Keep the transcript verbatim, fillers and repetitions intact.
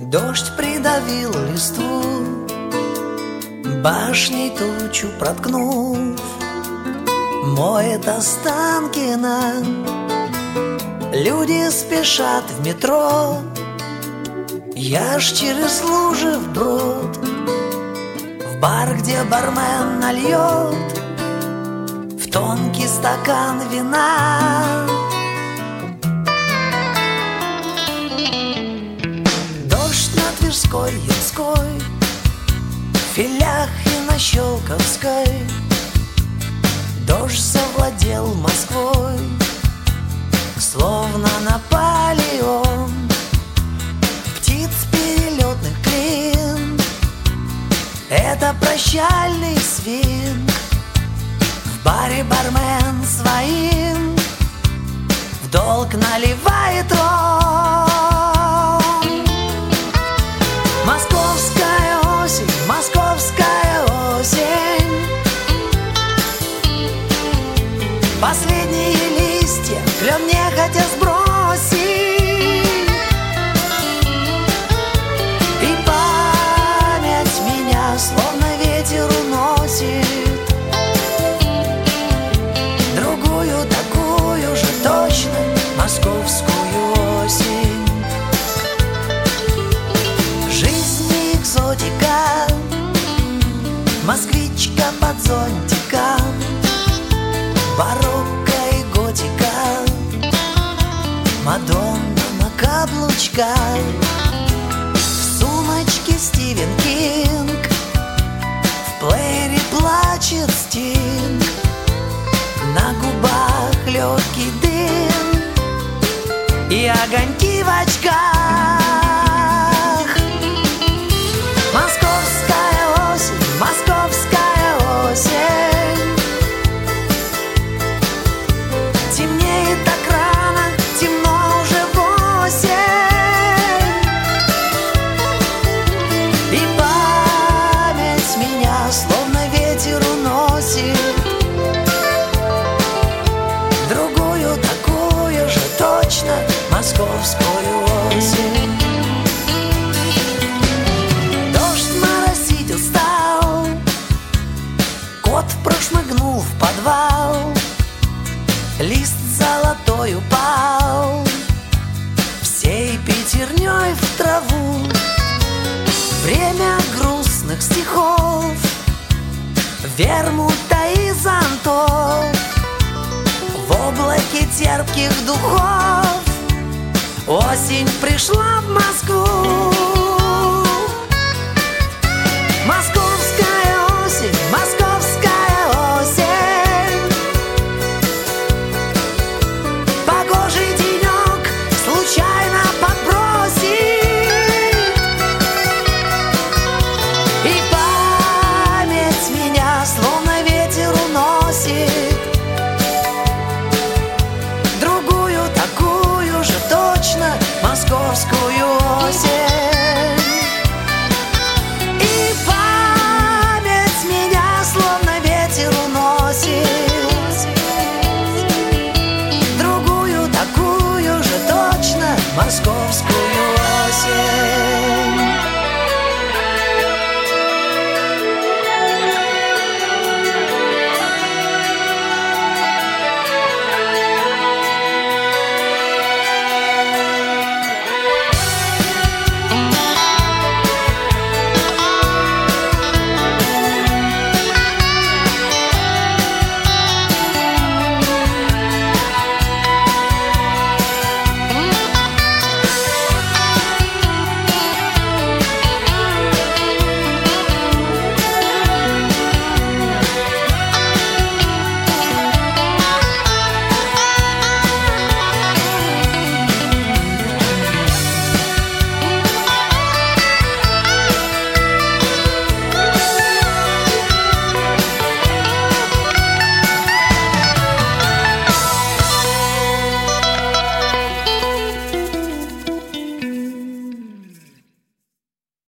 Дождь придавил листву, башней тучу проткнув, моет Останкино. Люди спешат в метро, я ж через лужи вброд, в бар, где бармен нальет в тонкий стакан вина. Дождь на Тверской, Ямской, в Филях и на Щелковской. Дождь завладел Москвой, словно Наполеон. Птиц перелетных клин — это прощальный свинг. В баре бармен своим в долг наливает ром. Московская осень, московская осень, последние листья клен нехотя сбросить, и память меня словно ветер уносит. Другую такую же точно московскую осень. Жизнь не экзотика, москвичка под зонтиком, барокко и готика, Мадонна на каблучках, в сумочке Стивен Кинг, в плеере плачет Стинг, на губах легкий дым и огоньки в очках. Московская осень, московская осень, темнеет так рано, темно уже восемь, и память меня словно ветер уносит. Другую такую же точно московскую осень. Дождь моросить устал, кот прошмыгнул в подвал, лист золотой упал всей пятерней в траву. Время грустных стихов, вермута и зонтов, в облаке терпких духов осень пришла в Москву.